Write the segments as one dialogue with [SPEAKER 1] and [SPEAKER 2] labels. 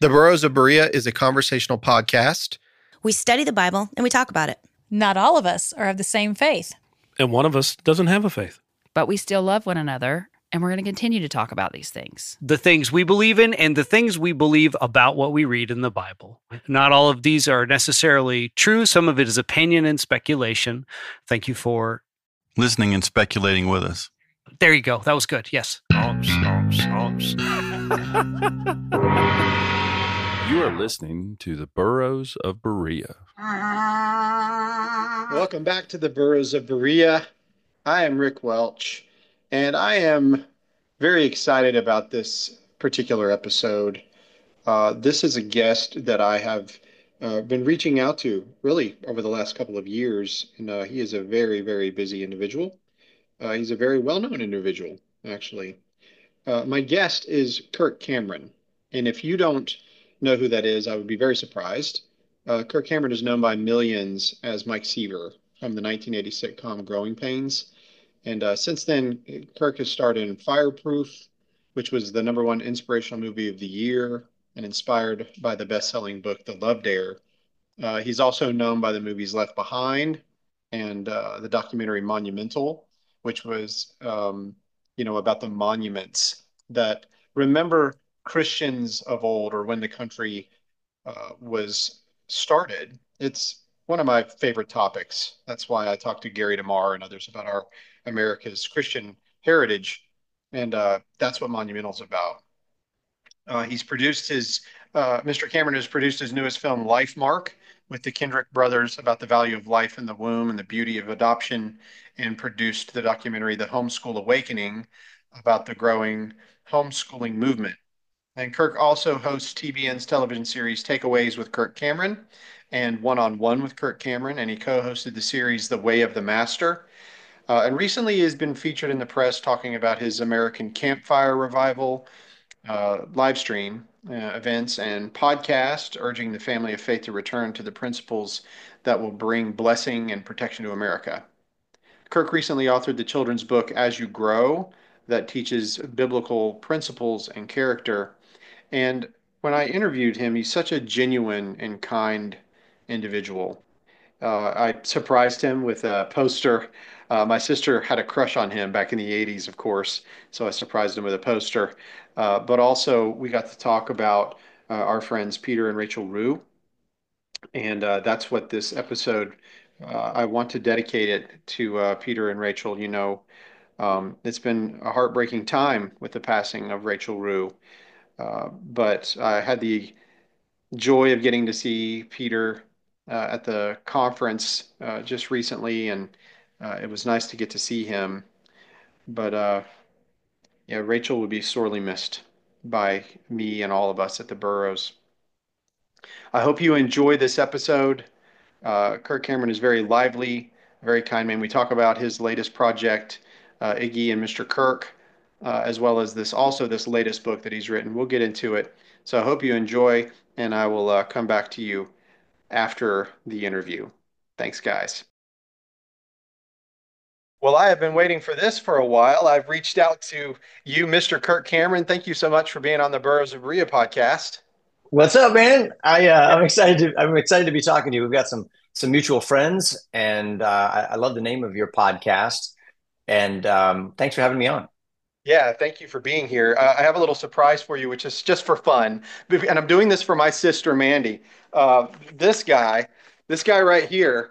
[SPEAKER 1] The Burros of Berea is a conversational podcast.
[SPEAKER 2] We study the Bible and we talk about it.
[SPEAKER 3] Not all of us are of the same faith.
[SPEAKER 4] And one of us doesn't have a faith.
[SPEAKER 5] But we still love one another, and we're going to continue to talk about these things.
[SPEAKER 6] The things we believe in and the things we believe about what we read in the Bible. Not all of these are necessarily true. Some of it is opinion and speculation. Thank you for
[SPEAKER 7] listening and speculating with us.
[SPEAKER 6] There you go. That was good. Yes.
[SPEAKER 8] You are listening to the Burros of Berea.
[SPEAKER 1] Welcome back to the Burros of Berea. I am Rick Welch, and I am very excited about this particular episode. This is a guest that I have been reaching out to really over the last couple of years, and he is a very, very busy individual. He's a very well-known individual, actually. My guest is Kirk Cameron, and if you don't know who that is, I would be very surprised. Kirk Cameron is known by millions as Mike Seaver from the 1980 sitcom Growing Pains. And since then, Kirk has starred in Fireproof, which was the #1 inspirational movie of the year and inspired by the best-selling book, The Love Dare. He's also known by the movies Left Behind and the documentary Monumental, which was, about the monuments that remember Christians of old, or when the country was started. It's one of my favorite topics. That's why I talk to Gary DeMar and others about our America's Christian heritage, and that's what Monumental's about. Mr. Cameron has produced his newest film, Life Mark, with the Kendrick brothers about the value of life in the womb and the beauty of adoption, and produced the documentary, The Homeschool Awakening, about the growing homeschooling movement. And Kirk also hosts TBN's television series Takeaways with Kirk Cameron and One-on-One with Kirk Cameron, and he co-hosted the series The Way of the Master. And recently he has been featured in the press talking about his American Campfire Revival live stream events and podcast, urging the family of faith to return to the principles that will bring blessing and protection to America. Kirk recently authored the children's book As You Grow that teaches biblical principles and character. And when I interviewed him, he's such a genuine and kind individual. I surprised him with a poster. My sister had a crush on him back in the 80s, of course, so I surprised him with a poster. But also, we got to talk about our friends Peter and Rachel Rue. And that's what this episode, I want to dedicate it to Peter and Rachel. It's been a heartbreaking time with the passing of Rachel Rue. But I had the joy of getting to see Peter at the conference just recently, and it was nice to get to see him. But Rachel would be sorely missed by me and all of us at the Burros. I hope you enjoy this episode. Kirk Cameron is very lively, very kind man. We talk about his latest project, Iggy and Mr. Kirk, as well as this latest book that he's written. We'll get into it. So I hope you enjoy, and I will come back to you after the interview. Thanks, guys. Well, I have been waiting for this for a while. I've reached out to you, Mr. Kirk Cameron. Thank you so much for being on the Burros of Berea podcast.
[SPEAKER 9] What's up, man? I'm excited to be talking to you. We've got some mutual friends, and I love the name of your podcast. And thanks for having me on.
[SPEAKER 1] Yeah, thank you for being here. I have a little surprise for you, which is just for fun, and I'm doing this for my sister Mandy. This guy right here.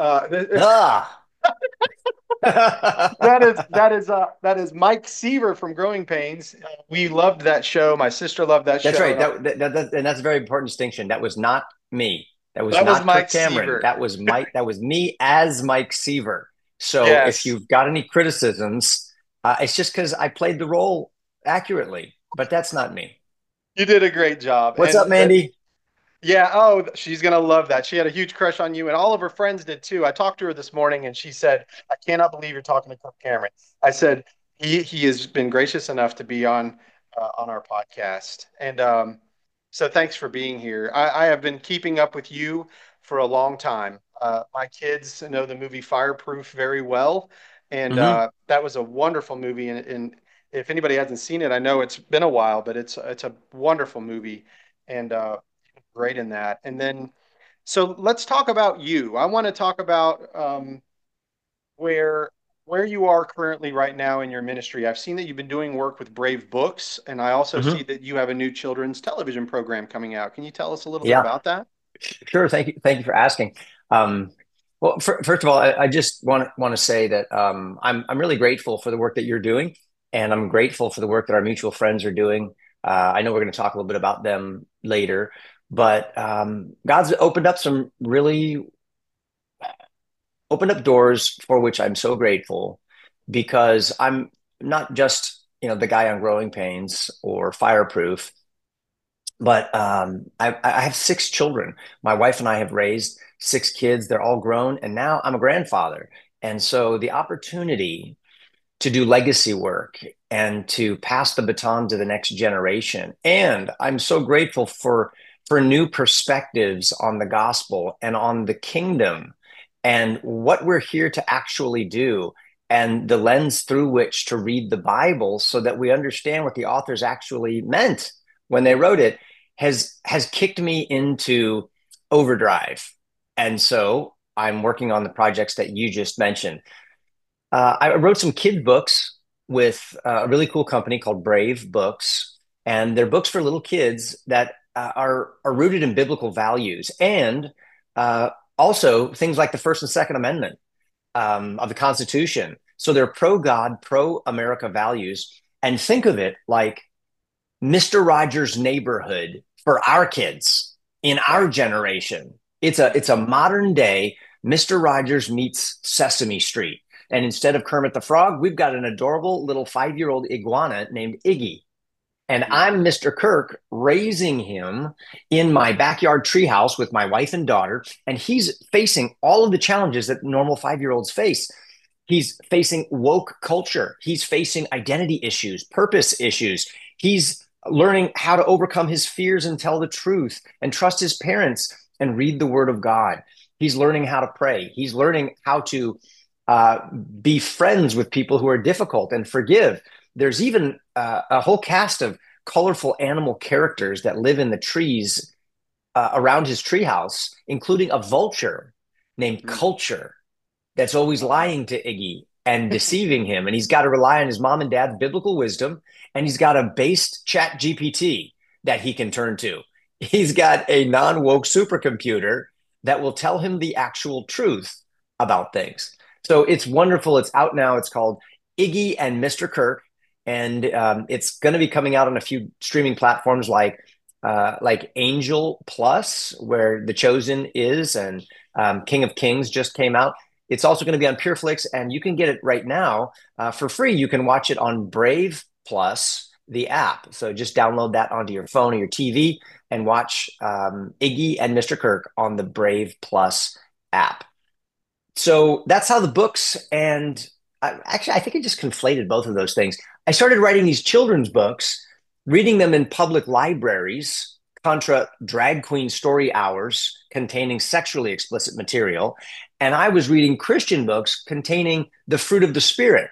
[SPEAKER 1] That is Mike Seaver from Growing Pains. We loved that show. My sister loved that show.
[SPEAKER 9] That's right. And that's a very important distinction. That was not me. That was not Mike Cameron. Seaver. That was Mike. That was me as Mike Seaver. So If you've got any criticisms, it's just because I played the role accurately. But that's not me.
[SPEAKER 1] You did a great job.
[SPEAKER 9] What's up, Mandy?
[SPEAKER 1] Yeah, she's going to love that. She had a huge crush on you, and all of her friends did too. I talked to her this morning, and she said, I cannot believe you're talking to Kirk Cameron. I said, he has been gracious enough to be on our podcast. And so thanks for being here. I have been keeping up with you for a long time. My kids know the movie Fireproof very well, and that was a wonderful movie. And if anybody hasn't seen it, I know it's been a while, but it's a wonderful movie. and great in that. And then, so let's talk about you. I want to talk about where where you are currently right now in your ministry. I've seen that you've been doing work with Brave Books, and I also see that you have a new children's television program coming out. Can you tell us a little bit about that?
[SPEAKER 9] Sure. Thank you. Thank you for asking. Well, first of all, I just want to say that I'm really grateful for the work that you're doing, and I'm grateful for the work that our mutual friends are doing. I know we're going to talk a little bit about them later, but God's opened up doors for which I'm so grateful, because I'm not just, the guy on Growing Pains or Fireproof, but I have 6 children. My wife and I have raised 6 kids. They're all grown, and now I'm a grandfather. And so the opportunity to do legacy work and to pass the baton to the next generation. And I'm so grateful for new perspectives on the gospel and on the kingdom and what we're here to actually do, and the lens through which to read the Bible so that we understand what the authors actually meant when they wrote it, has kicked me into overdrive. And so I'm working on the projects that you just mentioned. I wrote some kid books with a really cool company called Brave Books, and they're books for little kids that are rooted in biblical values, and also things like the First and Second Amendment of the Constitution. So they're pro-God, pro-America values. And think of it like Mr. Rogers' Neighborhood for our kids in our generation. It's a modern day Mr. Rogers meets Sesame Street. And instead of Kermit the Frog, we've got an adorable little 5-year-old iguana named Iggy. And I'm Mr. Kirk, raising him in my backyard treehouse with my wife and daughter. And he's facing all of the challenges that normal 5-year-olds face. He's facing woke culture. He's facing identity issues, purpose issues. He's learning how to overcome his fears and tell the truth and trust his parents and read the word of God. He's learning how to pray. He's learning how to be friends with people who are difficult and forgive. There's even a whole cast of colorful animal characters that live in the trees around his treehouse, including a vulture named Culture that's always lying to Iggy and deceiving him. And he's got to rely on his mom and dad's biblical wisdom, and he's got a based chat GPT that he can turn to. He's got a non-woke supercomputer that will tell him the actual truth about things. So it's wonderful. It's out now. It's called Iggy and Mr. Kirk. And it's going to be coming out on a few streaming platforms like Angel Plus, where The Chosen is, and King of Kings just came out. It's also going to be on PureFlix, and you can get it right now for free. You can watch it on Brave Plus, the app. So just download that onto your phone or your TV and watch Iggy and Mr. Kirk on the Brave Plus app. So that's how the books, and I think I just conflated both of those things. I started writing these children's books, reading them in public libraries, contra drag queen story hours containing sexually explicit material. And I was reading Christian books containing the fruit of the Spirit.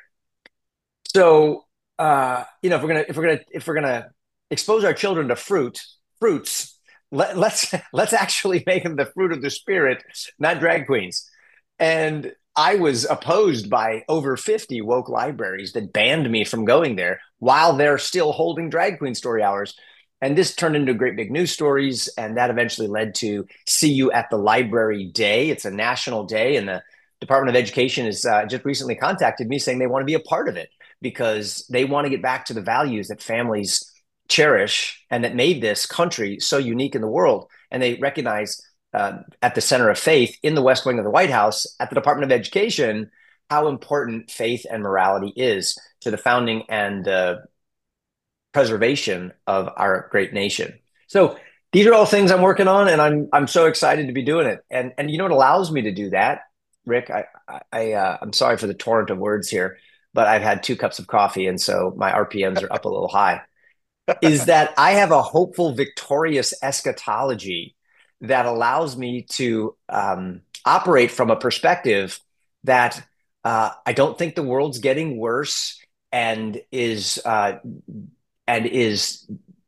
[SPEAKER 9] So, if we're gonna expose our children to fruits, let's actually make them the fruit of the Spirit, not drag queens. And I was opposed by over 50 woke libraries that banned me from going there while they're still holding drag queen story hours. And this turned into great big news stories. And that eventually led to See You at the Library Day. It's a national day. And the Department of Education has just recently contacted me saying they want to be a part of it because they want to get back to the values that families cherish and that made this country so unique in the world. And they recognize at the center of faith in the West Wing of the White House at the Department of Education, how important faith and morality is to the founding and preservation of our great nation. So these are all things I'm working on, and I'm so excited to be doing it. And you know what allows me to do that, Rick? I'm sorry for the torrent of words here, but I've had 2 cups of coffee, and so my RPMs are up a little high. Is that I have a hopeful, victorious eschatology that allows me to operate from a perspective that I don't think the world's getting worse and is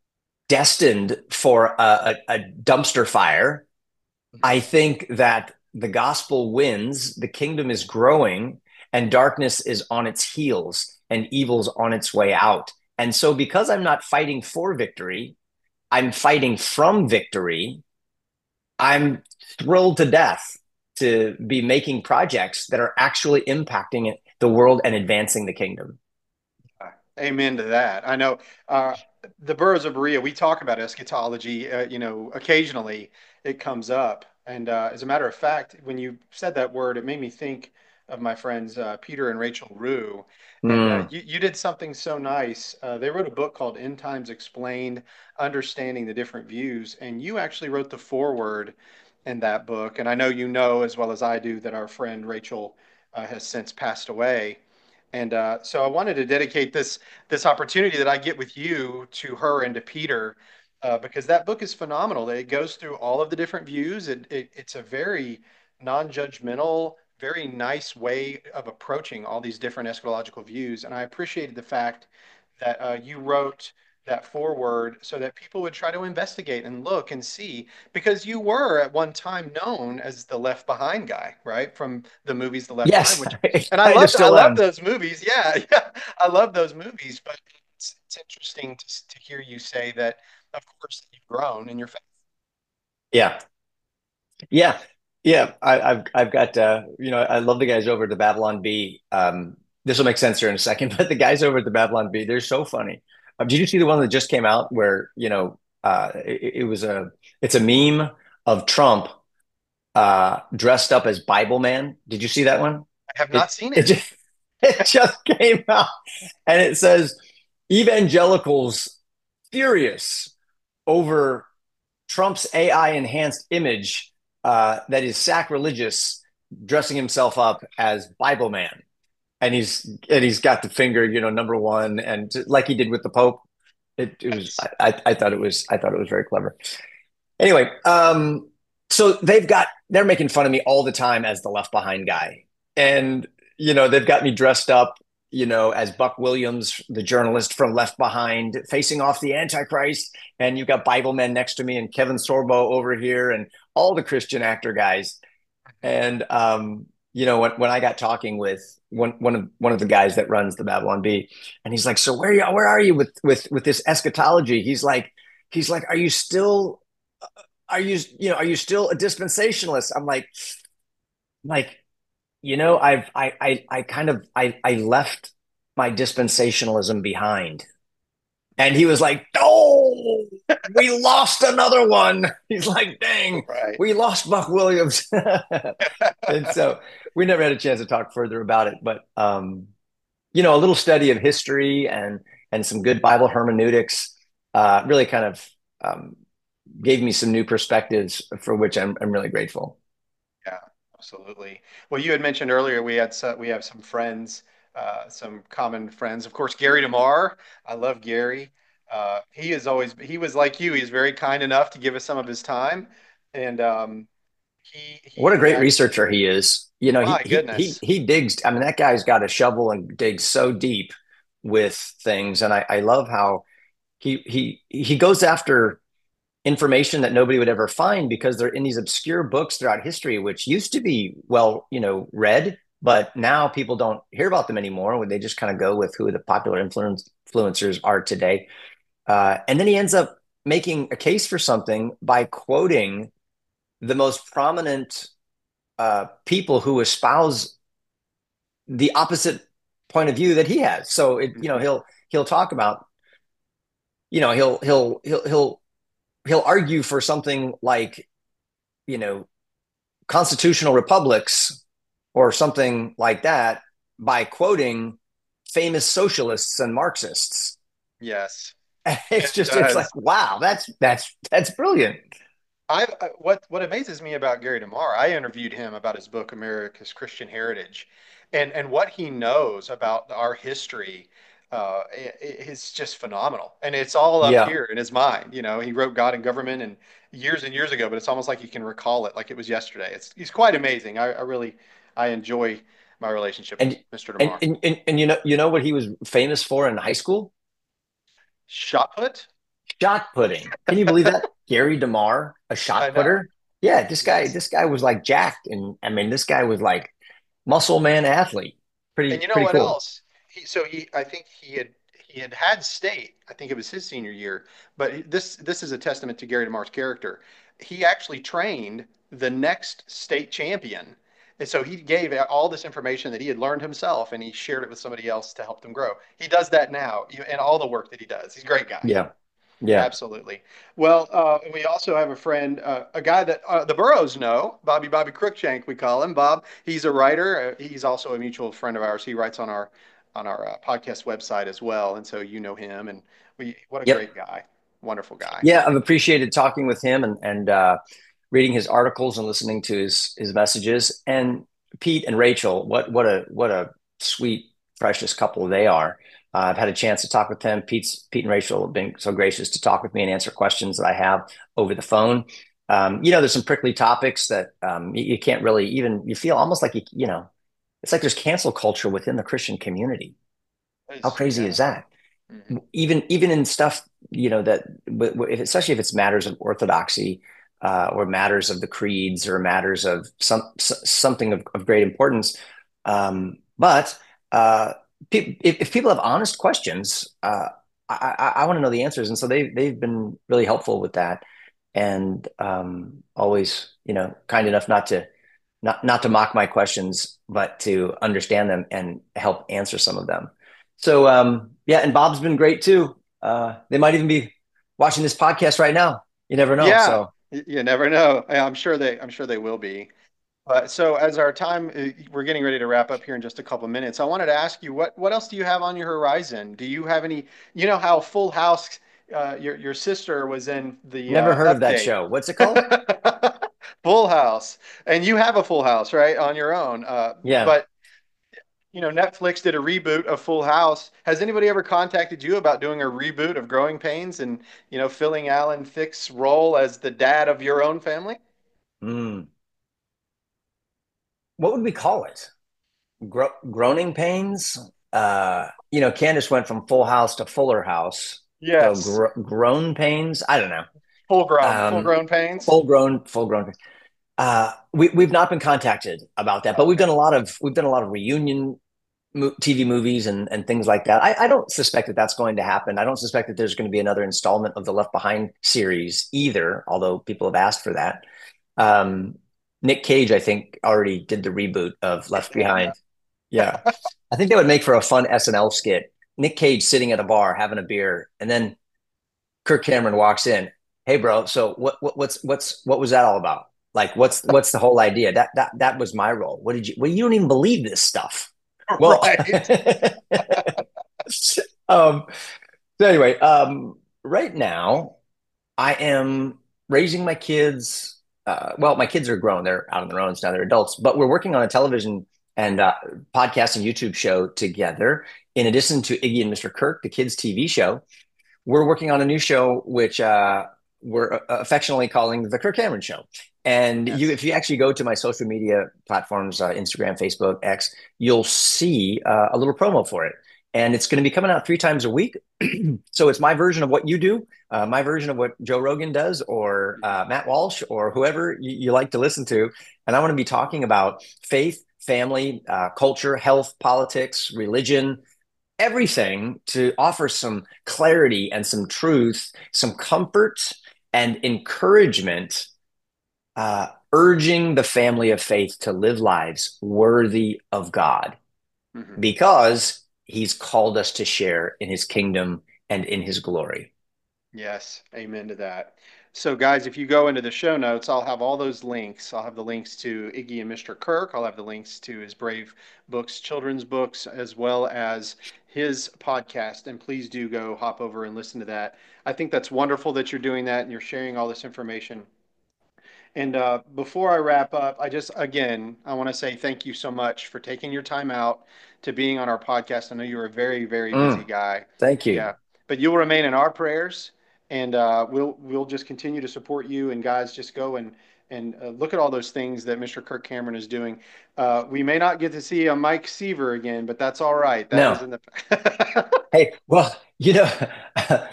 [SPEAKER 9] destined for a dumpster fire. I think that the gospel wins, the kingdom is growing, and darkness is on its heels, and evil's on its way out. And so, because I'm not fighting for victory, I'm fighting from victory. I'm thrilled to death to be making projects that are actually impacting the world and advancing the kingdom.
[SPEAKER 1] Amen to that. I know the Burros of Berea, we talk about eschatology, occasionally it comes up. And as a matter of fact, when you said that word, it made me think of my friends Peter and Rachel Rue. And you did something so nice. They wrote a book called End Times Explained, Understanding the Different Views. And you actually wrote the foreword in that book. And I know you know as well as I do that our friend Rachel has since passed away. And so I wanted to dedicate this opportunity that I get with you to her and to Peter, because that book is phenomenal. It goes through all of the different views. It's a very non-judgmental, very nice way of approaching all these different eschatological views. And I appreciated the fact that you wrote that foreword so that people would try to investigate and look and see, because you were at one time known as the Left Behind guy, right? From the movies The Left
[SPEAKER 9] Yes,
[SPEAKER 1] Behind, and I love those movies. Yeah, yeah, I love those movies. But it's interesting to hear you say that, of course, you've grown in your faith.
[SPEAKER 9] Yeah, yeah, yeah. I've got I love the guys over at the Babylon Bee. This will make sense here in a second, but the guys over at the Babylon Bee, they're so funny. Did you see the one that just came out where it's a meme of Trump dressed up as Bible Man? Did you see that one?
[SPEAKER 1] I have not seen it.
[SPEAKER 9] It just came out, and it says evangelicals furious over Trump's AI enhanced image that is sacrilegious, dressing himself up as Bible Man. And he's got the finger, number one, and like he did with the Pope. It was I thought it was very clever. Anyway, so they're making fun of me all the time as the Left Behind guy, and they've got me dressed up, as Buck Williams, the journalist from Left Behind, facing off the Antichrist, and you've got Bible Men next to me, and Kevin Sorbo over here, and all the Christian actor guys, and when I got talking with one of the guys that runs the Babylon Bee, and he's like, "So where are you with this eschatology?" He's like, "Are you still a dispensationalist?" I'm like, I left my dispensationalism behind. And he was like, "Oh, we lost another one." He's like, "Dang, right. We lost Buck Williams." And so we never had a chance to talk further about it. But, a little study of history and some good Bible hermeneutics really kind of gave me some new perspectives for which I'm really grateful.
[SPEAKER 1] Yeah, absolutely. Well, you had mentioned earlier we have some friends, some common friends. Of course, Gary DeMar. I love Gary. He was like you. He's very kind enough to give us some of his time, and
[SPEAKER 9] what a great researcher he is.
[SPEAKER 1] My goodness.
[SPEAKER 9] He digs. I mean, that guy's got a shovel and digs so deep with things, and I love how he goes after information that nobody would ever find because they're in these obscure books throughout history, which used to be read, but now people don't hear about them anymore. They just kind of go with who the popular influencers are today. And then he ends up making a case for something by quoting the most prominent people who espouse the opposite point of view that he has. So he'll talk about, he'll argue for something like, constitutional republics or something like that by quoting famous socialists and Marxists.
[SPEAKER 1] Yes.
[SPEAKER 9] It's like, wow, that's brilliant.
[SPEAKER 1] What amazes me about Gary DeMar, I interviewed him about his book, America's Christian Heritage, and what he knows about our history is just phenomenal. And it's all up here in his mind. He wrote God and Government and years ago, but it's almost like he can recall it like it was yesterday. He's quite amazing. I enjoy my relationship with Mr. DeMar.
[SPEAKER 9] And you know what he was famous for in high school?
[SPEAKER 1] Shot put?
[SPEAKER 9] Shot putting. Can you believe that? Gary DeMar, a shot putter. Yeah, this guy was like jacked, and I mean, this guy was like muscle man athlete.
[SPEAKER 1] And you know what else? I think he had state. I think it was his senior year. But this is a testament to Gary DeMar's character. He actually trained the next state champion. And so he gave all this information that he had learned himself, and he shared it with somebody else to help them grow. He does that now, and all the work that he does. He's a great guy.
[SPEAKER 9] Yeah. Yeah,
[SPEAKER 1] absolutely. Well, we also have a friend, a guy that the Burrows know, Bobby Cruikshank, we call him. Bob, he's a writer. He's also a mutual friend of ours. He writes on our podcast website as well, and so you know him. And what a great guy, wonderful guy.
[SPEAKER 9] Yeah, I've appreciated talking with him and reading his articles and listening to his messages. And Pete and Rachel, what a sweet, precious couple they are. I've had a chance to talk with them. Pete and Rachel have been so gracious to talk with me and answer questions that I have over the phone. There's some prickly topics that you can't really you feel almost like, it's like there's cancel culture within the Christian community. How crazy is that? Mm-hmm. Even in stuff, that especially if it's matters of orthodoxy or matters of the creeds or matters of something of great importance. But if people have honest questions, I want to know the answers, and so they've been really helpful with that, and always kind enough not to mock my questions, but to understand them and help answer some of them. So and Bob's been great too. They might even be watching this podcast right now. You never know.
[SPEAKER 1] Yeah,
[SPEAKER 9] so
[SPEAKER 1] you never know. I'm sure they will be. So as our time, we're getting ready to wrap up here in just a couple of minutes. I wanted to ask you, what else do you have on your horizon? Do you have any, how Full House, your sister was in the
[SPEAKER 9] Never heard of that show. What's it called?
[SPEAKER 1] Full House. And you have a Full House, right, on your own.
[SPEAKER 9] Yeah.
[SPEAKER 1] But, Netflix did a reboot of Full House. Has anybody ever contacted you about doing a reboot of Growing Pains and, filling Alan Thicke's role as the dad of your own family?
[SPEAKER 9] What would we call it? Groaning pains? Candace went from Full House to Fuller House.
[SPEAKER 1] Yes.
[SPEAKER 9] So grown pains? I don't know.
[SPEAKER 1] Full grown pains?
[SPEAKER 9] Full grown pains. We've not been contacted about that, but we've done a lot of reunion TV movies and things like that. I don't suspect that that's going to happen. I don't suspect that there's going to be another installment of the Left Behind series either, although people have asked for that. Nick Cage, I think, already did the reboot of Left Behind. Yeah. I think that would make for a fun SNL skit. Nick Cage sitting at a bar having a beer, and then Kirk Cameron walks in. Hey, bro. So what was that all about? Like, what's the whole idea? That was my role. Well, you don't even believe this stuff. Well,
[SPEAKER 1] right.
[SPEAKER 9] So anyway, right now I am raising my kids. My kids are grown. They're out on their own. Now they're adults, but we're working on a television and podcast and YouTube show together. In addition to Iggy and Mr. Kirk, the kids TV show, we're working on a new show, which we're affectionately calling the Kirk Cameron Show. And yes. If you actually go to my social media platforms, Instagram, Facebook, X, you'll see a little promo for it. And it's going to be coming out 3 times a week. So it's my version of what you do, my version of what Joe Rogan does, or Matt Walsh, or whoever you like to listen to. And I want to be talking about faith, family, culture, health, politics, religion, everything, to offer some clarity and some truth, some comfort and encouragement, urging the family of faith to live lives worthy of God, because He's called us to share in His kingdom and in His glory.
[SPEAKER 1] Yes, amen to that. So, guys, if you go into the show notes, I'll have all those links. I'll have the links to Iggy and Mr. Kirk. I'll have the links to his Brave Books, children's books, as well as his podcast. And please do go hop over and listen to that. I think that's wonderful that you're doing that and you're sharing all this information. And before I wrap up, I want to say thank you so much for taking your time out to being on our podcast. I know you're a very, very busy guy.
[SPEAKER 9] Thank you.
[SPEAKER 1] Yeah, but you'll remain in our prayers, and we'll just continue to support you. And guys, just go and look at all those things that Mr. Kirk Cameron is doing. We may not get to see a Mike Seaver again, but that's all right. That was in the
[SPEAKER 9] Hey, well,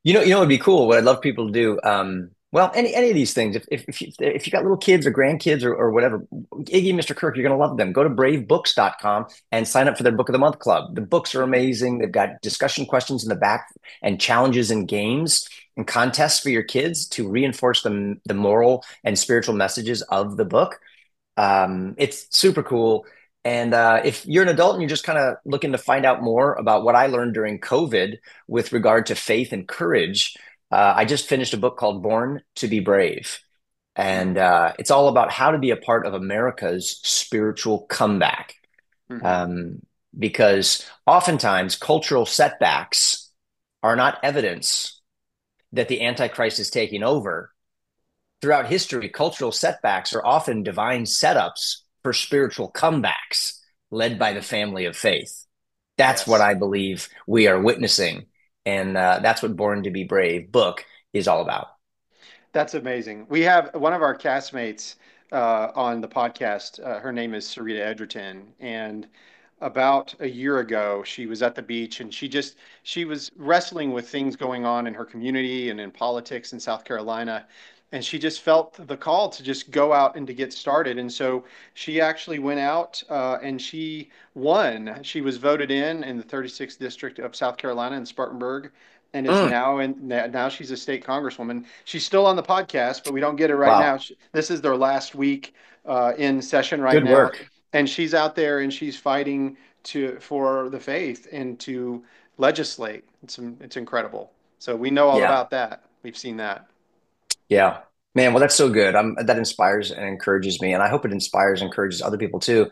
[SPEAKER 9] You know, it'd be cool. What I'd love people to do. Well, any of these things. If you got little kids or grandkids or whatever, Iggy and Mr. Kirk, you're gonna love them. Go to bravebooks.com and sign up for their Book of the Month club. The books are amazing. They've got discussion questions in the back and challenges and games and contests for your kids to reinforce the moral and spiritual messages of the book. It's super cool. And if you're an adult and you're just kind of looking to find out more about what I learned during COVID with regard to faith and courage, I just finished a book called Born to be Brave. And it's all about how to be a part of America's spiritual comeback.
[SPEAKER 1] Mm-hmm.
[SPEAKER 9] Because oftentimes cultural setbacks are not evidence that the Antichrist is taking over. Throughout history, cultural setbacks are often divine setups for spiritual comebacks led by the family of faith. That's what I believe we are witnessing. And that's what Born to be Brave book is all about.
[SPEAKER 1] That's amazing. We have one of our castmates on the podcast. Her name is Sarita Edgerton. And about a year ago, she was at the beach and she was wrestling with things going on in her community and in politics in South Carolina. And she just felt the call to just go out and to get started. And so she actually went out and she won. She was voted in the 36th district of South Carolina in Spartanburg, and is now she's a state congresswoman. She's still on the podcast, but we don't get it right now. This is their last week in session right now. Good work. And she's out there and she's fighting for the faith and to legislate. It's incredible. So we know all about that. We've seen that.
[SPEAKER 9] Yeah, man. Well, that's so good. That inspires and encourages me, and I hope it inspires and encourages other people too.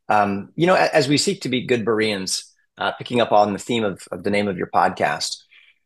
[SPEAKER 9] As we seek to be good Bereans, picking up on the theme of the name of your podcast,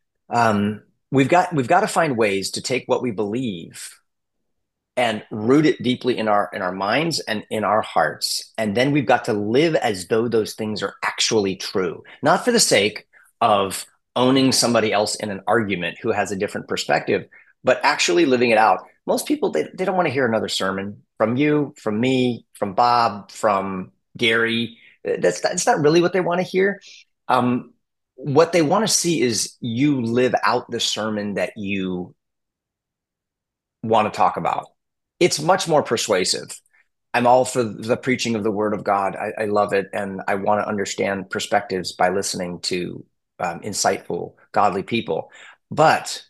[SPEAKER 9] we've got to find ways to take what we believe and root it deeply in our minds and in our hearts, and then we've got to live as though those things are actually true, not for the sake of owning somebody else in an argument who has a different perspective, but actually living it out. Most people, they don't want to hear another sermon from you, from me, from Bob, from Gary. That's not really what they want to hear. What they want to see is you live out the sermon that you want to talk about. It's much more persuasive. I'm all for the preaching of the word of God. I love it. And I want to understand perspectives by listening to insightful, godly people. But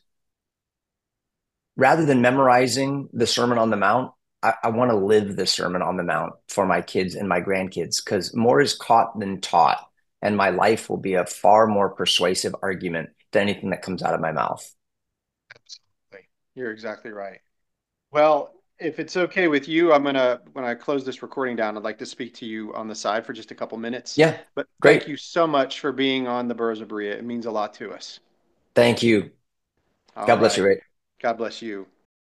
[SPEAKER 9] rather than memorizing the Sermon on the Mount, I want to live the Sermon on the Mount for my kids and my grandkids, because more is caught than taught. And my life will be a far more persuasive argument than anything that comes out of my mouth.
[SPEAKER 1] Absolutely. You're exactly right. Well, if it's okay with you, when I close this recording down, I'd like to speak to you on the side for just a couple minutes.
[SPEAKER 9] Yeah.
[SPEAKER 1] But
[SPEAKER 9] great.
[SPEAKER 1] Thank you so much for being on the Burros of Berea. It means a lot to us.
[SPEAKER 9] Thank you. God bless you, Ray.
[SPEAKER 1] God bless you.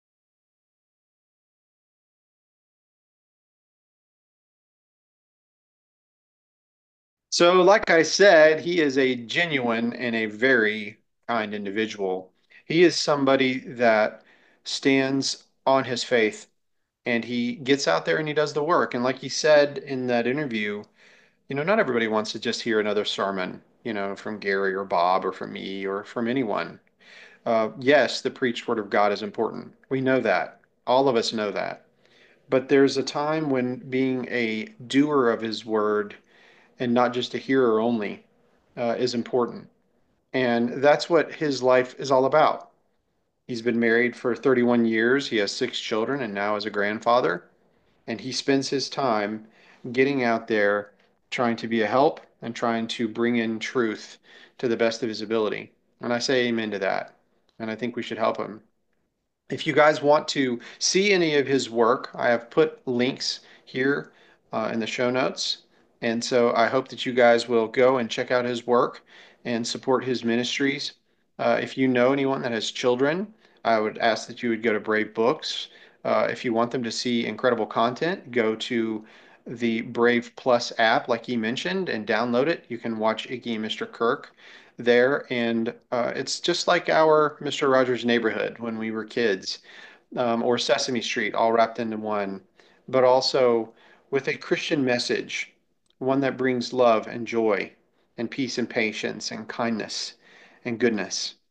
[SPEAKER 1] So, like I said, he is a genuine and a very kind individual. He is somebody that stands on his faith and he gets out there and he does the work. And like he said in that interview, not everybody wants to just hear another sermon, from Gary or Bob or from me or from anyone. Yes, the preached word of God is important. We know that. All of us know that. But there's a time when being a doer of his word and not just a hearer only is important. And that's what his life is all about. He's been married for 31 years. He has 6 children and now is a grandfather. And he spends his time getting out there trying to be a help and trying to bring in truth to the best of his ability. And I say amen to that. And I think we should help him. If you guys want to see any of his work, I have put links here in the show notes. And so I hope that you guys will go and check out his work and support his ministries. If you know anyone that has children, I would ask that you would go to Brave Books. If you want them to see incredible content, go to the Brave Plus app, like he mentioned, and download it. You can watch Iggy and Mr. Kirk there. And it's just like our Mr. Rogers' Neighborhood when we were kids, or Sesame Street, all wrapped into one, but also with a Christian message, one that brings love and joy and peace and patience and kindness and goodness.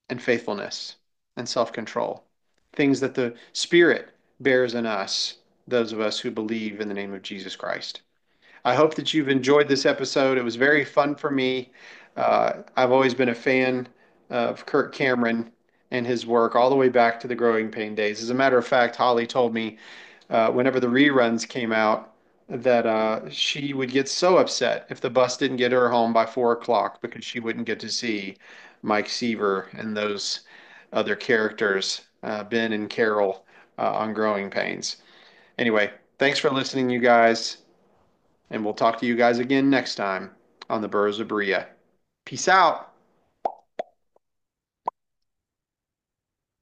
[SPEAKER 1] and faithfulness and self-control, things that the Spirit bears in us, those of us who believe in the name of Jesus Christ. I hope that you've enjoyed this episode. It was very fun for me. I've always been a fan of Kirk Cameron and his work all the way back to the Growing Pain days. As a matter of fact, Holly told me whenever the reruns came out that she would get so upset if the bus didn't get her home by 4 o'clock because she wouldn't get to see Mike Seaver and those other characters, Ben and Carol, on Growing Pains. Anyway, thanks for listening, you guys. And we'll talk to you guys again next time on the Burros of Berea. Peace out.